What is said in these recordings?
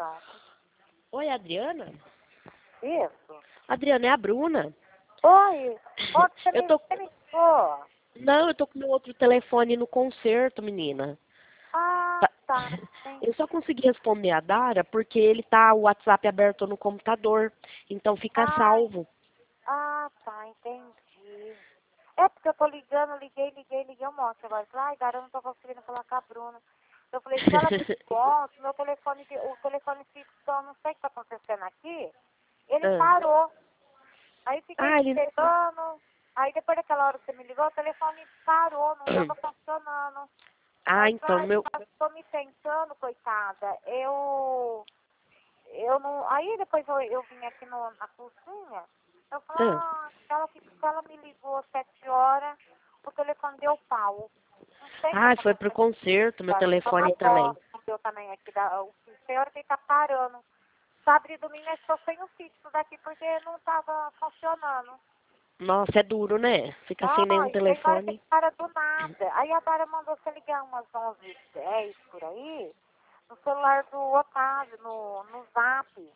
pronto. Oi, Adriana? Isso. Adriana, é a Bruna. Oi. Onde você Eu tô... me ligou? Não, eu tô com meu outro telefone no concerto, menina. Ah, Tá. tá. Sim. Eu só consegui responder a Dara porque ele tá o WhatsApp aberto no computador. Então fica Ai, salvo. tá, entendi. É porque eu tô ligando, liguei um monte agora. Falei, ai, cara, eu não tô conseguindo falar com a Bruna. Eu falei, se ela me conta, meu telefone, o telefone fixo, eu não sei o que tá acontecendo aqui, ele Ah, parou. Aí fiquei ele... esperando. Aí depois daquela hora que você me ligou, o telefone parou, não tava funcionando. Ah, Aí eu então, falei, meu... ah, tô me pensando, coitada. Eu não. Aí depois eu vim aqui na cozinha, eu falei, Ah. ela me ligou às 7 horas, o telefone deu pau. Não sei o que Ah, foi pro aconteceu. concerto, meu telefone também. Deu também aqui o senhor que tá parando. Sábado e domingo eu estou sem o fixo daqui porque não tava funcionando. Nossa, é duro, né? Ficar sem nenhum E tem hora que telefone. para do nada. Aí a Dara mandou você ligar umas 11h10 por aí, no celular do Otávio, no Zap.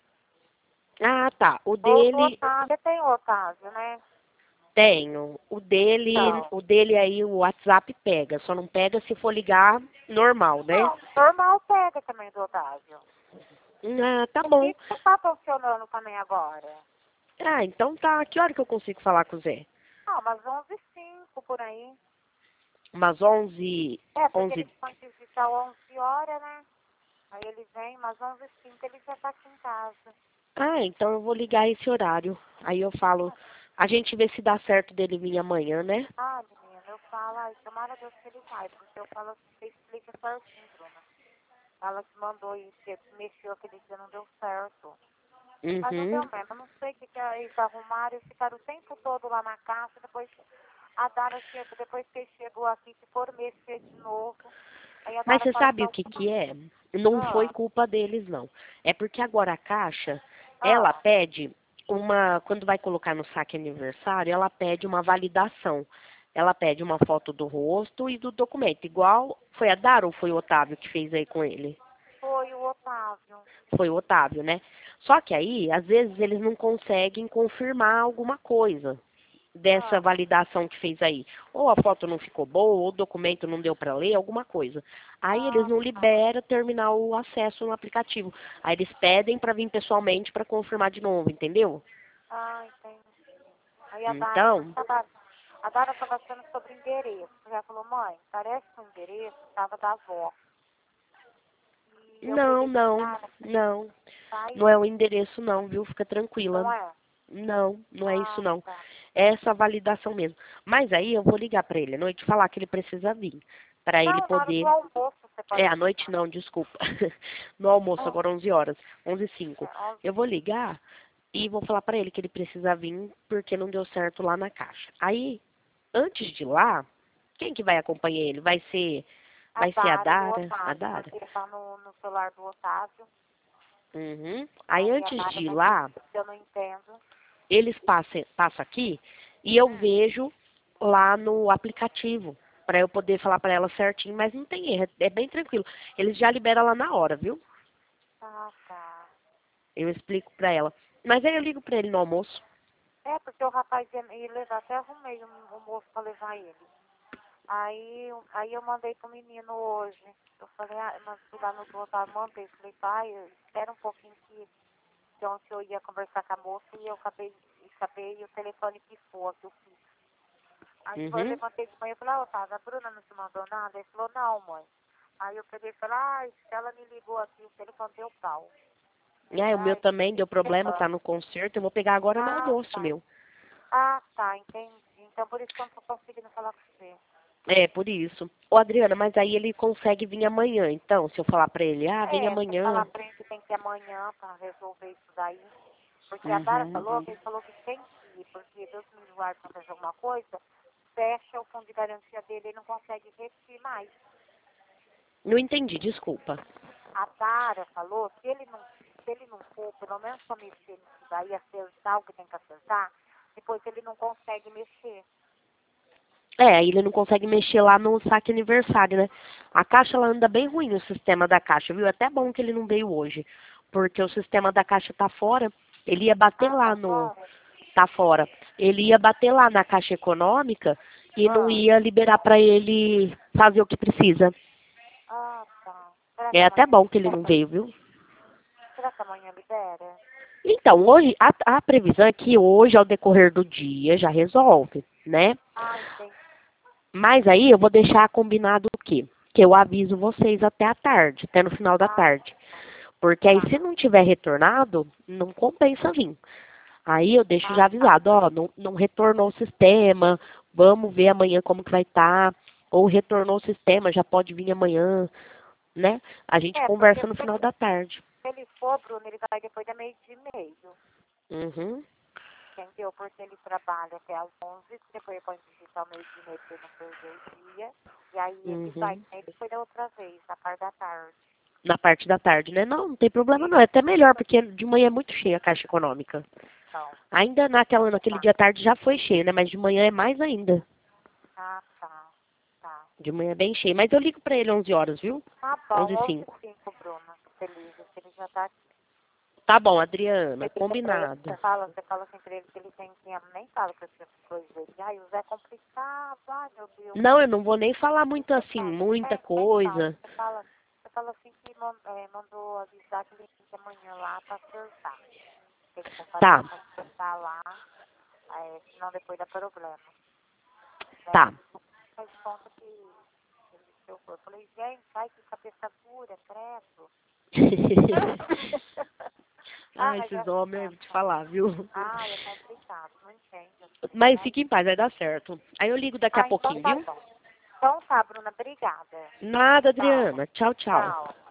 Ah, tá. O Ou do dele, Otávio, tem o Otávio, né? tenho. Então, O dele aí, o WhatsApp pega. Só não pega se for ligar normal, né? não, normal pega também do Otávio. Ah, tá O bom. fixo tá funcionando também agora. Ah, então tá. Que hora que eu consigo falar com o Zé? Ah, umas 11h05 por aí. Umas 11, É, porque 11. ele põe de visitar 11 horas, né? Aí ele vem, umas 11h05 ele já tá aqui em casa. Ah, então eu vou ligar esse horário. Aí eu falo, a gente vê se dá certo dele vir amanhã, né? Ah, menina, eu falo, ai, tomara Deus que ele vai, porque eu falo assim, você explica certinho, Bruna. Ela que mandou isso, que mexeu aquele dia, não deu certo. Mas não deu Uhum. mesmo, eu não sei o que eles arrumaram, eles ficaram o tempo todo lá na caixa, depois a Dara chegou, depois que ele chegou aqui, que foram mexer de novo. Aí a Mas Dara você fala, sabe o não, que que é? Não foi ah, culpa deles, não. É porque agora a Caixa, ela ah, pede quando vai colocar no saque aniversário, ela pede uma validação. Ela pede uma foto do rosto e do documento. Igual, foi a Dara ou foi o Otávio que fez aí com ele? foi o Otávio. Foi o Otávio, né? Só que aí, às vezes, eles não conseguem confirmar alguma coisa dessa Ah, validação que fez aí. Ou a foto não ficou boa, ou o documento não deu para ler, alguma coisa. Aí eles não tá. liberam terminar o acesso no aplicativo. Aí eles pedem para vir pessoalmente para confirmar de novo, entendeu? Entendi. Aí Então, a Dara tava achando sobre endereço. Já falou, mãe, parece que o endereço tava da avó. E eu não, peguei e não, falei, não. tá Não é aí. o endereço não, viu? Fica tranquila. Não é? Não, não é isso não. Tá. É essa validação mesmo. Mas aí eu vou ligar para ele à noite e falar que ele precisa vir. Para ele Não, na hora do poder. almoço você É, pode à noite ligar. não, desculpa. No almoço, Oh, agora 11 horas. 11h05. é, 11. Eu vou ligar e vou falar para ele que ele precisa vir porque não deu certo lá na caixa. Aí, antes de ir lá, quem que vai acompanhar ele? A Vai ser a Dara e o Dara? A Otávio, Dara? porque tá no celular do Otávio. Uhum. Aí, Aí a antes Dara de ir vai ver lá, se eu não entendo. eles passam aqui e eu vejo lá no aplicativo para eu poder falar para ela certinho, mas não tem erro, é bem tranquilo. Eles já liberam lá na hora, viu? Tá. Eu explico para ela. Mas aí eu ligo para ele no almoço. É, porque o rapaz ia levar, até arrumei um moço pra levar ele. Aí eu mandei pro menino hoje. Eu falei, mas fui lá no do Otávio, mandei. Falei, pai, espera um pouquinho que ontem eu ia conversar com a moça e eu acabei e o telefone pifou aqui, eu fiz. Aí depois eu Uhum. levantei de manhã e falei, Otávio, a Bruna não te mandou nada? Ele falou, não, mãe. Aí eu peguei e falei, ela me ligou aqui, o telefone deu pau. O meu Ai, também deu problema, levanta. tá no concerto. Eu vou pegar agora no almoço, Tá. meu. Tá, entendi. Então por isso que eu não tô conseguindo falar com você. É, por isso. Ô, Adriana, mas aí ele consegue vir amanhã, então, se eu falar pra ele, vem Você falar amanhã. pra ele que tem que ir amanhã pra resolver isso daí. Porque a Dara Uhum. falou que ele falou que tem que ir, porque Deus me guarde pra fazer alguma coisa, fecha o fundo de garantia dele e não consegue repetir mais. Não entendi, desculpa. A Dara falou que se ele não for, pelo menos pra mexer nisso daí, acertar o que tem que acertar, depois ele não consegue mexer. É, aí ele não consegue mexer lá no saque aniversário, né? A caixa, ela anda bem ruim no sistema da caixa, viu? É até bom que ele não veio hoje. porque o sistema da Caixa tá fora. Ele ia bater lá Tá no... fora? Tá fora. Ele ia bater lá na Caixa Econômica e não Ah, ia liberar para ele fazer o que precisa. tá. Será que É até amanhã bom que ele não libera? veio, viu? Será que amanhã libera? Então, hoje, a previsão é que hoje, ao decorrer do dia, já resolve, né? Entendi. Mas aí eu vou deixar combinado o quê? Que eu aviso vocês até a tarde, até no final da Ah, tarde. Porque aí, tá. se não tiver retornado, não compensa vir. Aí eu deixo já Tá. avisado, ó, não retornou o sistema, vamos ver amanhã como que vai estar. Ou retornou o sistema, já pode vir amanhã, né? A gente Porque conversa no final da tarde. se ele for, Bruno, ele vai depois da 12h30. Uhum, Entendeu? Porque ele trabalha até às 11, depois ele pode digitar ao 12h30 para ele não perder o dia. E aí ele vai, uhum. aí depois da outra vez, na parte da tarde. Na parte da tarde, né? Não, não tem problema não. É até melhor, porque de manhã é muito cheia a Caixa Econômica. Então, Ainda naquele tá. dia à tarde já foi cheio, né? Mas de manhã é mais ainda. Tá. Tá. De manhã é bem cheio. Mas eu ligo pra ele 11 horas, viu? Tá bom, 11h05. 11h05, Bruno. Feliz, que ele já tá aqui. Tá bom, Adriana. Você liga pra ele, Combinado. você fala assim pra ele que ele tem que nem fala pra essas coisas dele. Ai, o Zé é complicado, ai meu Deus. Não, eu não vou nem falar muito assim, Fala. muita Nem fala. coisa. Você fala assim que mandou avisar que ele tem que ir amanhã lá pra acertar. Tem que comparecer Tá, pra acertar lá, senão depois dá problema. Né? tá. Faz conta que ele eu falei, gente, ai que cabeça dura, credo. Ah, Ai, esses homens, eu vou te falar, viu? ai, é complicado, não entende assim, Mas né? fique em paz, vai dar certo. Aí eu ligo daqui a Então pouquinho, tá viu? bom. Então tá, Bruna, obrigada. Nada, Tchau. Adriana. Tchau, tchau. Tchau.